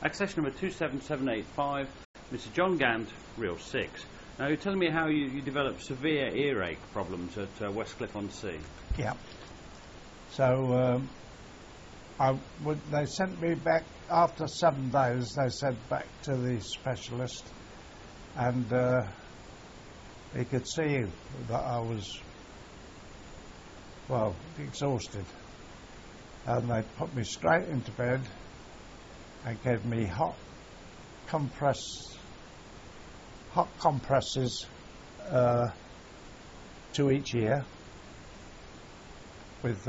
Access number 27785, Mr. John Gant, Reel 6. Now, you're telling me how you developed severe earache problems at Westcliff-on-Sea. Yeah. So they sent me back after 7 days. They sent back to the specialist, and he could see that I was exhausted, and they put me straight into bed and gave me hot compresses to each ear with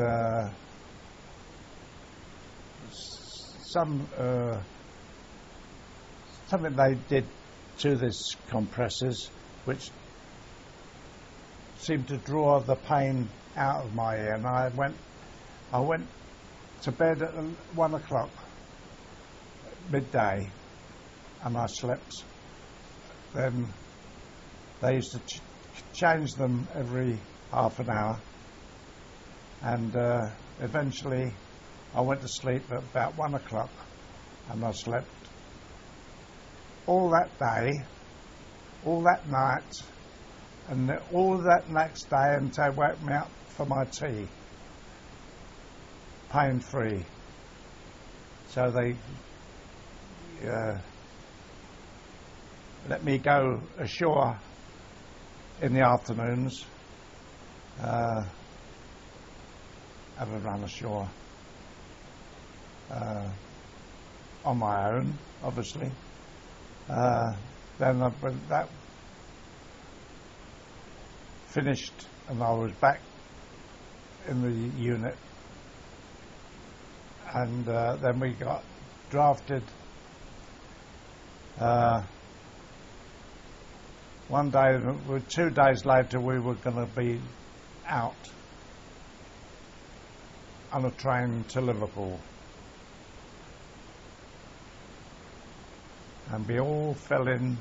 something they did to this compresses which seemed to draw the pain out of my ear, and I went to bed at 1 o'clock midday, and I slept. Then they used to change them every half an hour, and eventually I went to sleep at about 1 o'clock, and I slept all that day, all that night, and all that next day until they woke me up for my tea, pain-free. So they let me go ashore in the afternoons, have a run ashore on my own, obviously. Then when that finished and I was back in the unit, and then we got drafted. One day, 2 days later, we were going to be out on a train to Liverpool, and we all fell in.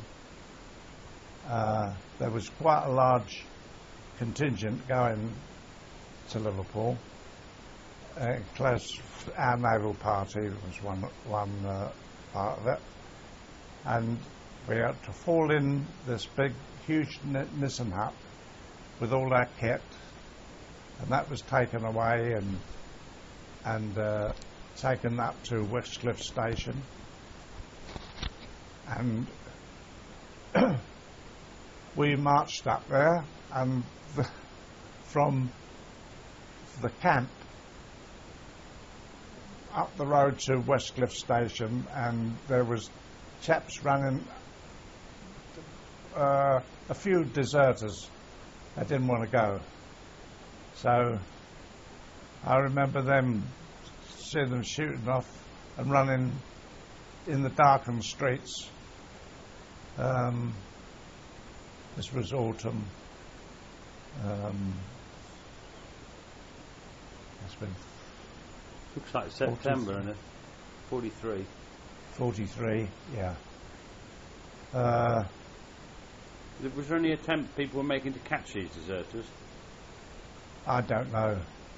There was quite a large contingent going to Liverpool. Close, our naval party was one part of it, and we had to fall in this big, huge Nissan hut with all our kit, and that was taken away and taken up to Westcliff Station, and we marched up there, and from the camp up the road to Westcliff Station, and there was chaps running, a few deserters that didn't want to go. So I remember seeing them shooting off and running in the darkened streets. This was autumn. It's been looks like September, isn't it? 43. 43, yeah. Was there any attempt people were making to catch these deserters? I don't know.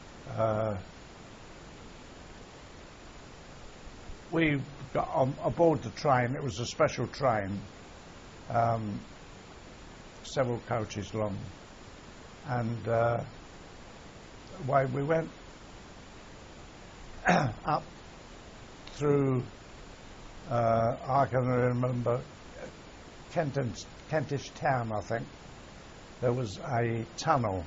We got aboard the train. It was a special train, several coaches long, and away we went up through. I can remember Kentish Town, I think. There was a tunnel.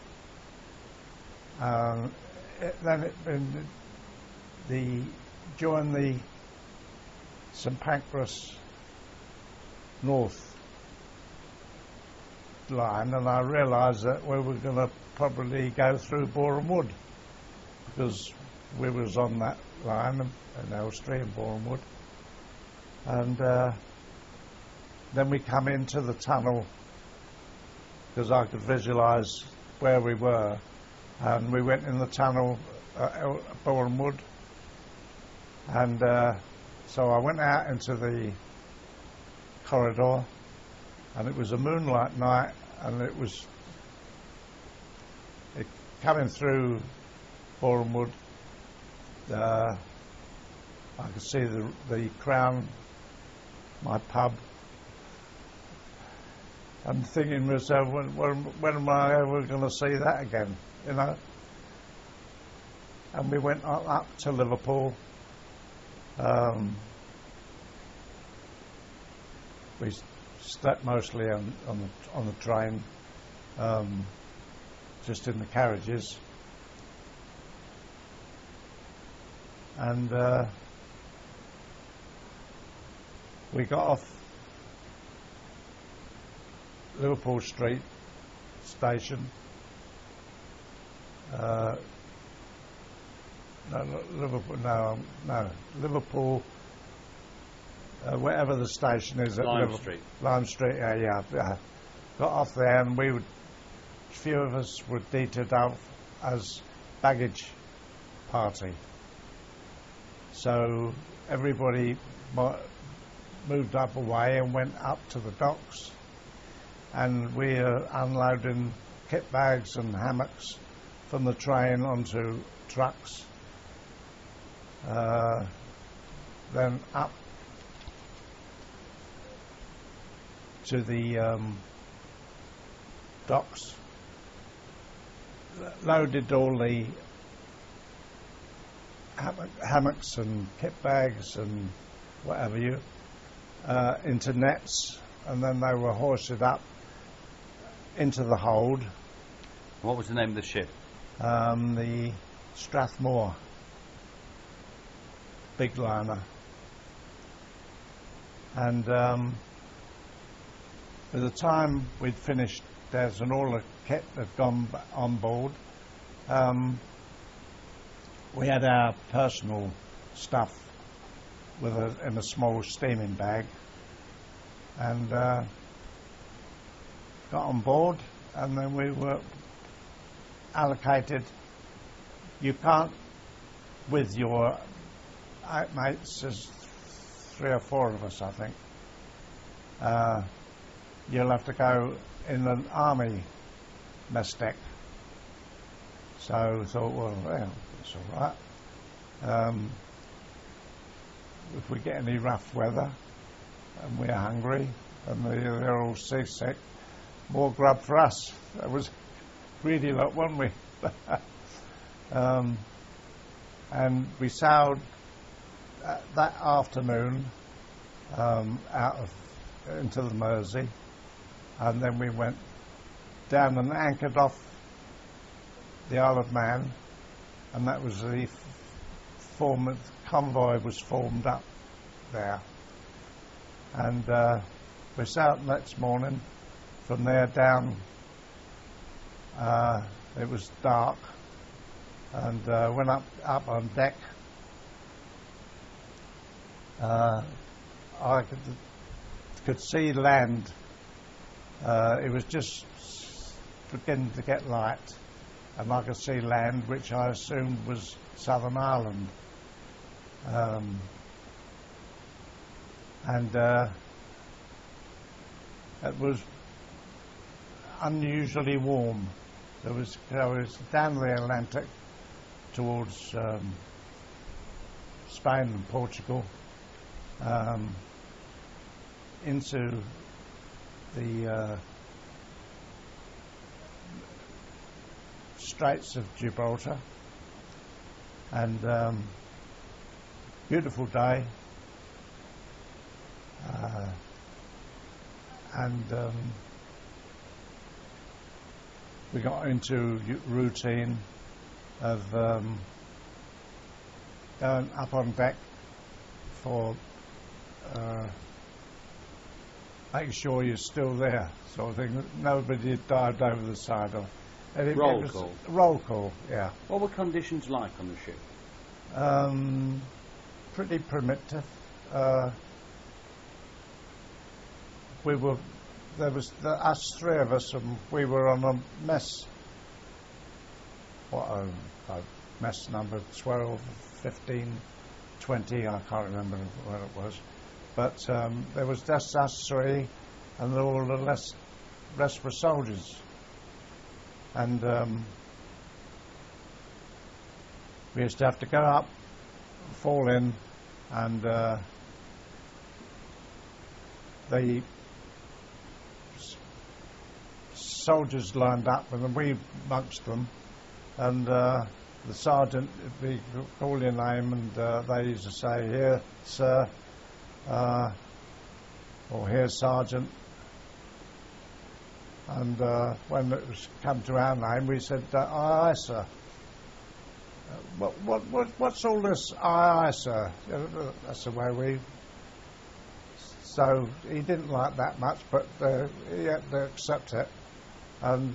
During the St Pancras North line, and I realised that we were going to probably go through Boreham Wood, because we was on that line in Elstree and Boreham Wood, and then we come into the tunnel, because I could visualise where we were, and we went in the tunnel at Boreham Wood, and so I went out into the corridor, and it was a moonlight night, and it coming through Boreham Wood. I could see the Crown my pub. I'm thinking to myself, when am I ever going to see that again, you know? And we went up to Liverpool. We slept mostly on the train, just in the carriages. And we got off Liverpool Street station. Liverpool, wherever the station is at Lime Street. Lime Street, yeah. Got off there, and a few of us were detailed out as baggage party. So everybody moved up away and went up to the docks, and we are unloading kit bags and hammocks from the train onto trucks. Then up to the docks, loaded all the hammocks and kit bags and whatever into nets, and then they were hoisted up into the hold. What was the name of the ship? The Strathmore, big liner. And by the time we'd finished theirs and all the kit had gone on board, we had our personal stuff in a small steaming bag, and got on board, and then we were allocated. You can't, with your 8 mates, there's 3 or 4 of us, I think. You'll have to go in an army mess deck. So we thought, well, it's all right. If we get any rough weather and we're hungry and they're all seasick, more grub for us. That was greedy lot, weren't we? And we sailed that afternoon into the Mersey, and then we went down and anchored off the Isle of Man, and that was the convoy was formed up there, and we sailed next morning from there down. It was dark, and went up on deck. I could see land. It was just beginning to get light, and I could see land, which I assumed was Southern Ireland. And it was unusually warm. I was down the Atlantic towards Spain and Portugal, into the Straits of Gibraltar, and beautiful day, and we got into routine of going up on deck for making sure you're still there, sort of thing. Nobody had dived over the side of it. Roll call. Roll call, yeah. What were conditions like on the ship? Pretty primitive. There was us 3 of us, and we were on a mess. Mess number 12, 15, 20. I can't remember what it was, but there was just us 3, and all the rest were soldiers. And we used to have to go up, fall in, and the soldiers lined up, and we amongst them, and the sergeant would be call your name, and they used to say, "Here, sir," or "Here, sergeant." And when it was come to our name, we said, "Aye, aye, sir." What's all this? Aye, aye, sir. That's the way we. So he didn't like that much, but he had to accept it. And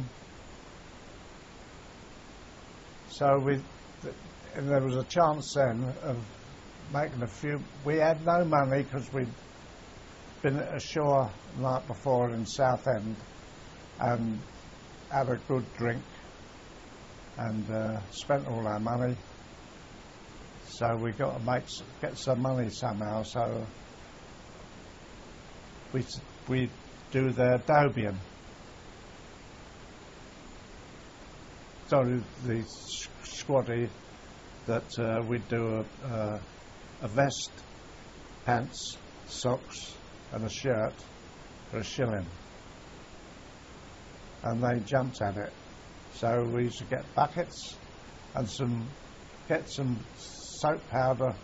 so and there was a chance then of making a few. We had no money because we'd been ashore the night before in Southend and had a good drink and spent all our money. So we got to get some money somehow. So we do the Dobian. So the squaddy that we'd do a vest, pants, socks and a shirt for £1, and they jumped at it. So we used to get buckets and get some soap powder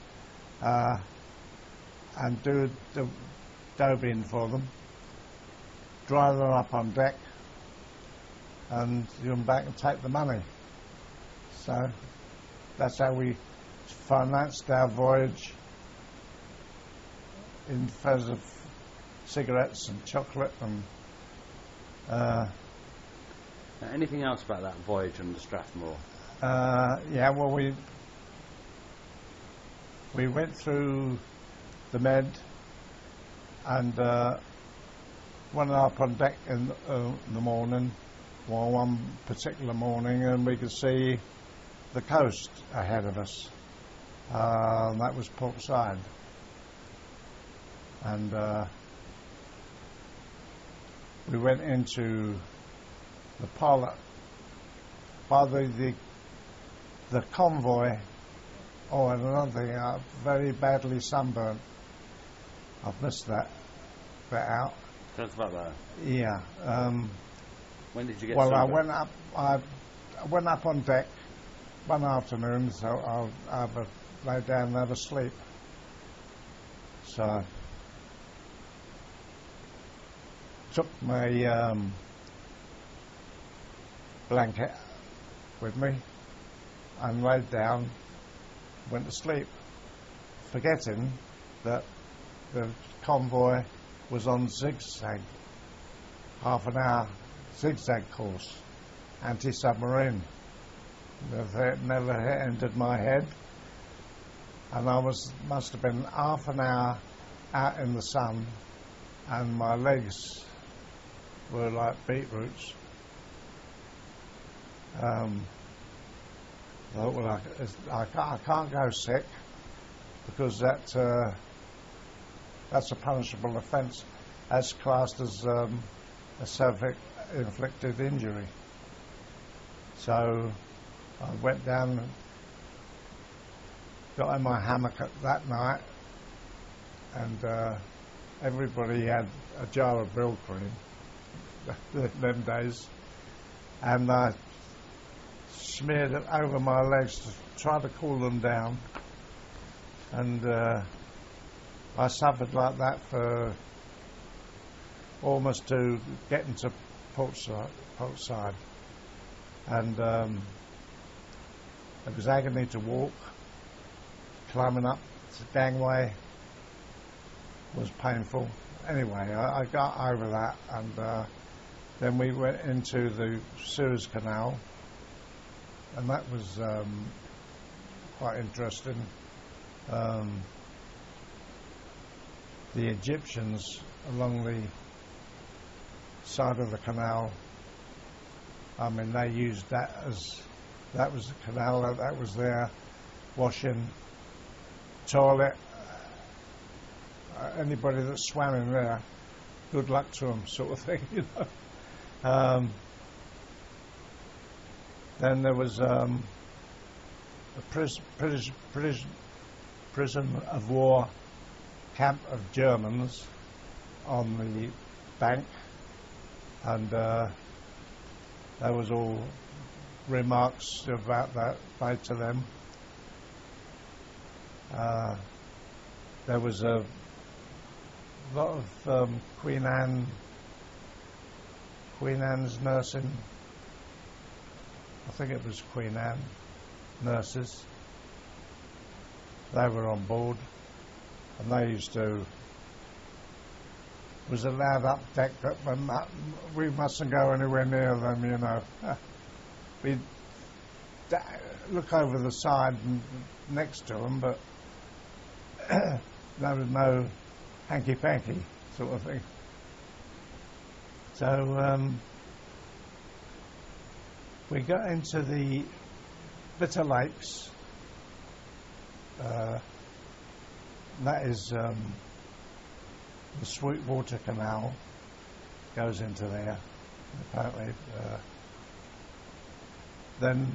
and do the Dobian for them, dry them up on deck, and you come back and take the money. So that's how we financed our voyage in terms of cigarettes and chocolate and. Anything else about that voyage on the Strathmore? Yeah, well, we went through the Med and went up on deck in the morning. Well, one particular morning, and we could see the coast ahead of us. That was Port Said. And we went into the pilot by the convoy. Oh, and another thing, very badly sunburnt. I've missed that bit out. Tell us about that. Yeah. When did you get? Well, sunburned? I went up on deck one afternoon, so I lay down and had a sleep. So took my blanket with me and laid down, went to sleep, forgetting that the convoy was on zigzag, half an hour zigzag course, anti-submarine. Never entered my head, and I must have been half an hour out in the sun, and my legs were like beetroots. I thought, well, I can't go sick because that's a punishable offence. That's classed as a self-inflicted injury. So I went down and got in my hammock that night, and everybody had a jar of Brill cream them days, and I smeared it over my legs to try to cool them down, and I suffered like that for almost to getting to Port Said, and it was agony to walk. Climbing up the gangway was painful. Anyway, I got over that, and then we went into the Suez Canal, and that was quite interesting. The Egyptians along the side of the canal, I mean, they used that was the canal that was there, washing, toilet. Anybody that swam in there, good luck to them, sort of thing, you know. Then there was a prison of war camp of Germans on the bank, and there was all remarks about that made to them. There was a lot of Queen Anne's nursing. I think it was Queen Anne nurses. They were on board, and they used to. Was allowed up deck, but we mustn't go anywhere near them. You know, we'd look over the side and next to them, but there was no hanky-panky sort of thing. So we got into the Bitter Lakes. That is the Sweetwater Canal goes into there, apparently. Then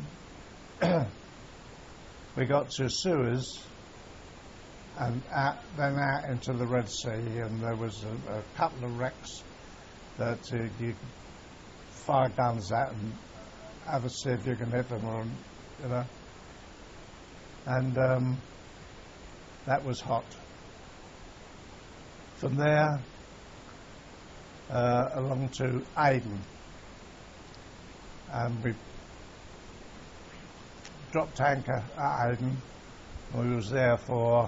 we got to Suez, and then out into the Red Sea, and there was a couple of wrecks that you could fire guns at and have a see if you can hit them, or you know. And that was hot. From there, along to Aden, and we dropped anchor at Aden. We was there for,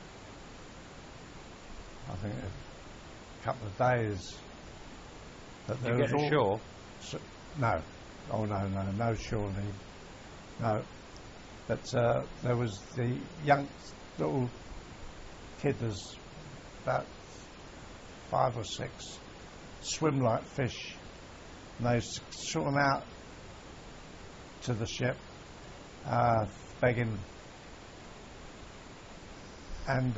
I think, a couple of days. But did you get ashore? No. Oh, no shore leave. No. But there was the young little kid, was about 5 or 6, swim like fish, and they swim out to the ship, begging, and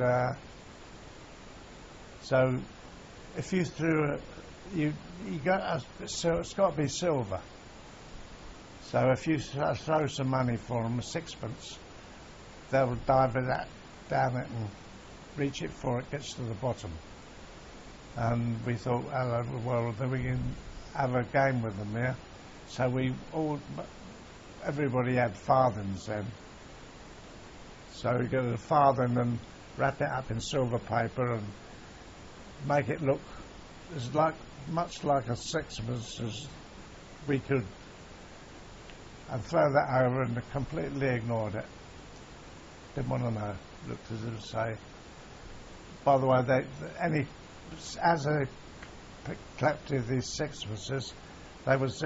so if you threw you got so it's got to be silver. So if you throw some money for them, a sixpence, they'll dive it down it and reach it before it gets to the bottom. And we thought, well, then we can have a game with them there. So everybody had farthings then. So we got a farthing and wrap it up in silver paper and make it look as much like a sixpence as we could, and throw that over, and completely ignored it. Didn't want to know. Looked as if to say, by the way, as they collected these sixpences, they was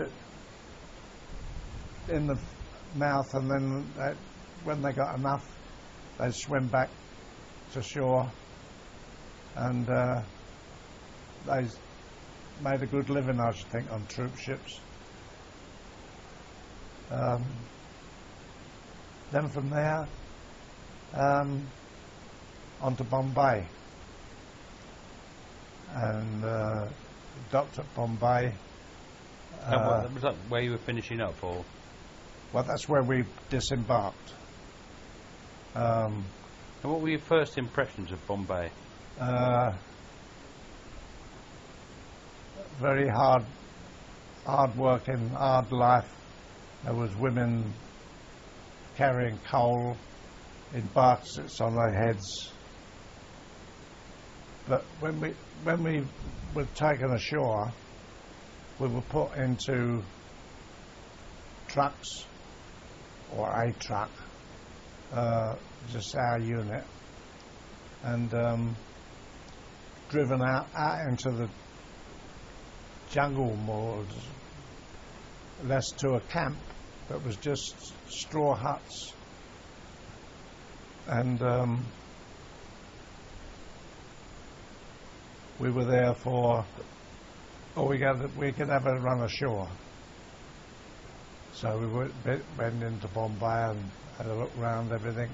in the mouth, and then when they got enough, they'd swim back to shore, and they made a good living, I should think, on troop ships. Then from there, on to Bombay, and docked at Bombay. Was that where you were finishing up, or? Well, that's where we disembarked. And what were your first impressions of Bombay? Very hard working, hard life. There was women carrying coal in baskets on their heads. But when we were taken ashore, we were put into trucks, or a truck, just our unit, and driven out into the jungle, more less to a camp that was just straw huts, and we were there for, we could have a run ashore. So we went into Bombay and had a look round everything,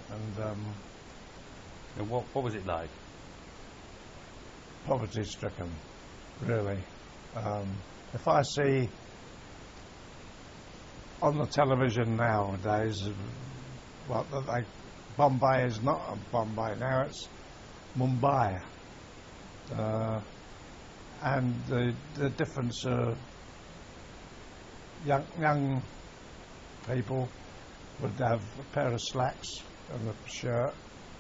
and what was it like? Poverty stricken, really. If I see on the television nowadays, Bombay is not Bombay now, it's Mumbai. and the difference of young people would have a pair of slacks and a shirt,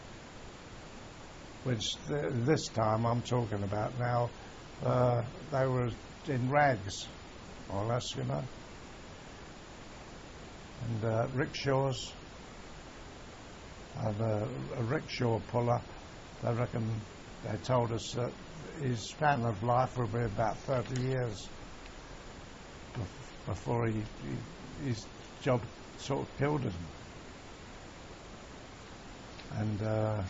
which this time I'm talking about now, they were in rags, more or less, you know. And rickshaws, and a rickshaw puller, they told us that his span of life would be about 30 years before his job sort of killed him. And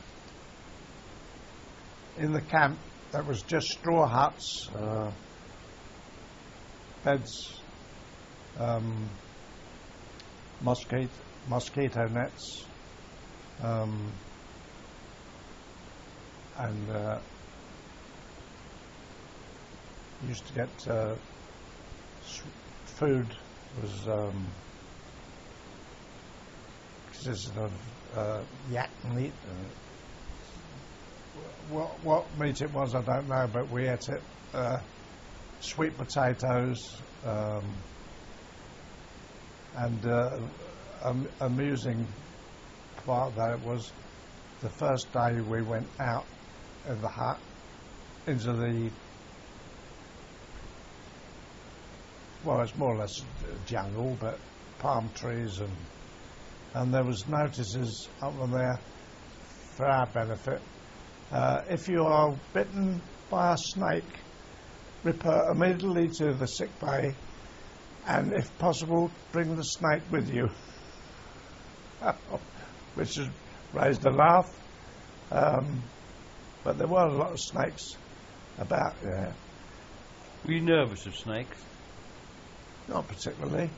in the camp, there was just straw huts, beds, mosquito nets, and used to get food was consisted of yak meat. What meat it was, I don't know, but we ate it. Sweet potatoes, and amusing part of that was the first day we went out of the hut into the, well, it's more or less jungle, but palm trees, and there was notices up on there for our benefit. If you are bitten by a snake, report immediately to the sick bay, and if possible, bring the snake with you. Which has raised a laugh. But there were a lot of snakes about there. Were you nervous of snakes? Not particularly.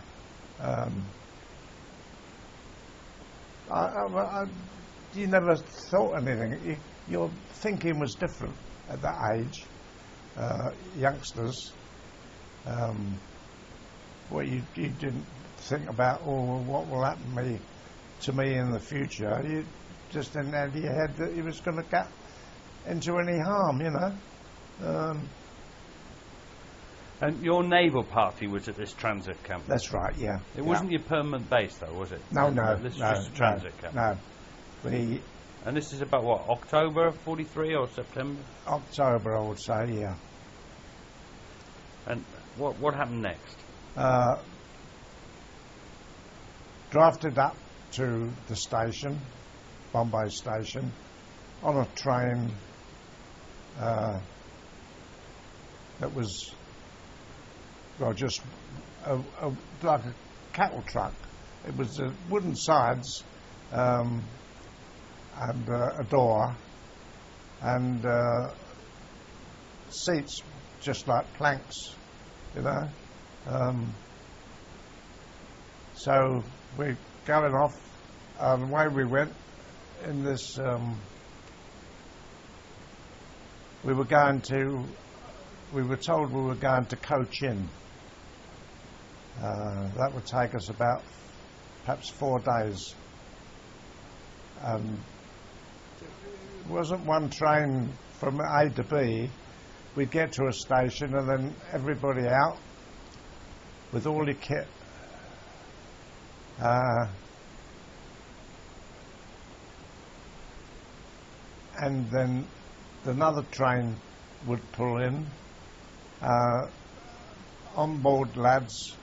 You never thought anything. Your thinking was different at that age. Youngsters, well, you didn't think about, what will happen to me in the future. You just didn't have in your head that he was going to get into any harm, you know. And your naval party was at this transit camp? That's right, yeah. It wasn't your permanent base, though, was it? No. This is just a transit camp? No. And this is about, what, October 43 or September? October, I would say, yeah. And what happened next? Drafted up to the station, Bombay station, on a train that was, well, just like a cattle truck. It was wooden sides and a door and seats just like planks, you know. So we're going off, and the way we went in this, we were told we were going to Cochin. That would take us about perhaps 4 days. It wasn't one train from A to B. We'd get to a station and then everybody out with all your kit. And then another train would pull in. On board, lads.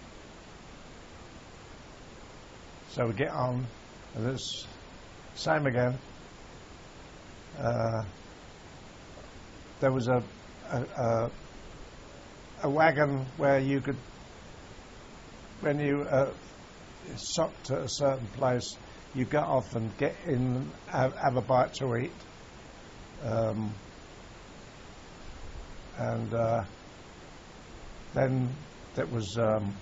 So we get on, and it's same again. There was a wagon where you could, when you stopped at a certain place, you got off and get in, have a bite to eat. And then that was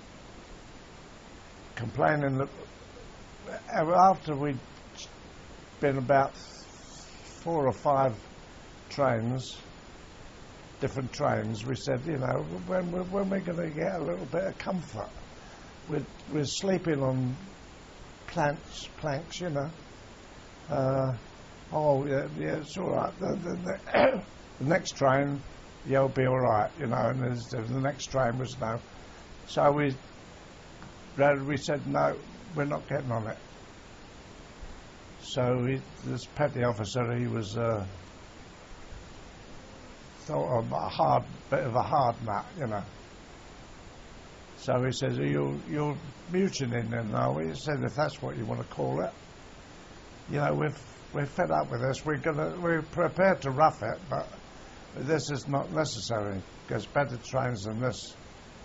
complaining that after we'd been about 4 or 5 trains, different trains, we said, you know, when we're going to get a little bit of comfort? We're sleeping on planks, you know. Oh, yeah, it's all right. The next train you'll be all right, you know. And the next train was no. So we said, no, we're not getting on it. So this petty officer, he was sort of a bit of a hard nut, you know. So he says, you're mutinying then now. He said, if that's what you want to call it. You know, we're fed up with this. We're prepared to rough it, but this is not necessary. There's better trains than this.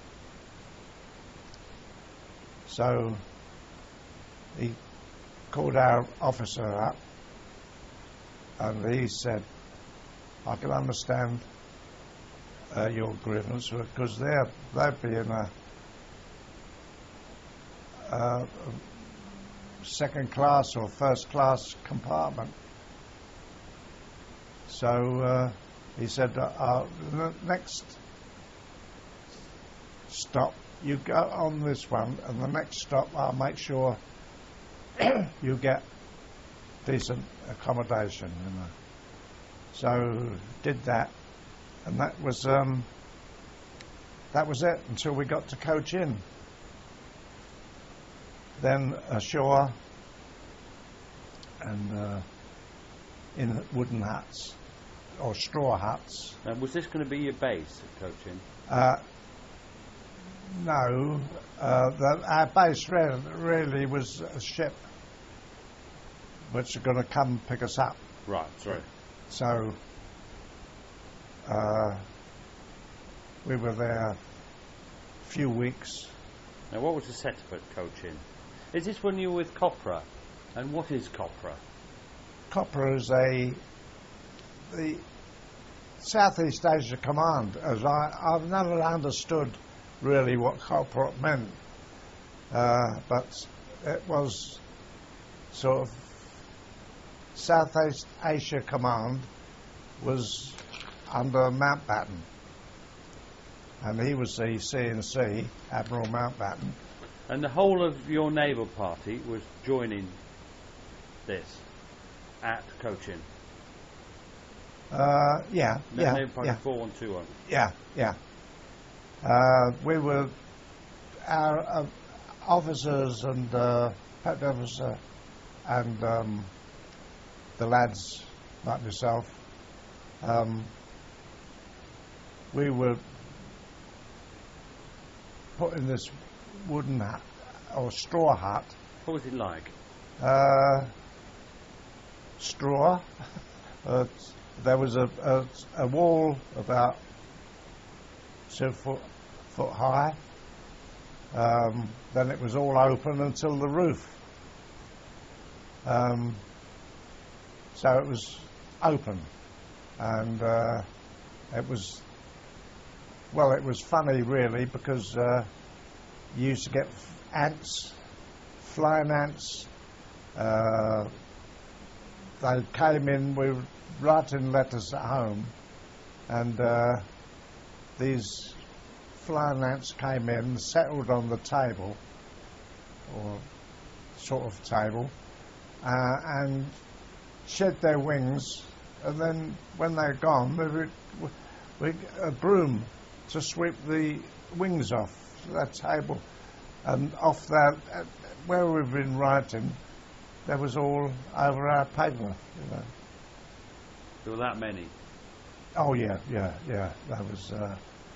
So he called our officer up, and he said, I can understand your grievance, because they'd be in a second class or first class compartment. So he said, the next stop, you go on this one, and the next stop I'll make sure you get decent accommodation, you know. So did that, and that was it until we got to Coach Inn. Then ashore, and in wooden huts or straw huts. Was this going to be your base at Coach Inn? No, our base really was a ship which are going to come pick us up. Right, sorry. So we were there a few weeks. Now, what was the setup at Coach Inn? Is this when you were with Copra? And what is Copra? Copra is the Southeast Asia Command. As I've never understood really what Copra meant, but it was sort of Southeast Asia Command was under Mountbatten, and he was the C&C, Admiral Mountbatten. And the whole of your naval party was joining this at Coach Inn? Yeah. Naval Party 4121? Yeah. We were, our officers and petty officer and the lads like myself, we were put in this wooden hut or straw hut. What was it like? Straw. There was a wall about 2 foot high. Then it was all open until the roof. So it was open, and it was funny really, because you used to get ants, flying ants. They came in, we were writing letters at home, and these flying ants came in, settled on the table, or sort of table, and shed their wings, and then when they're gone, we a broom to sweep the wings off that table, and off that, where we've been writing, there was all over our paper, you know. There were that many? Oh yeah. That was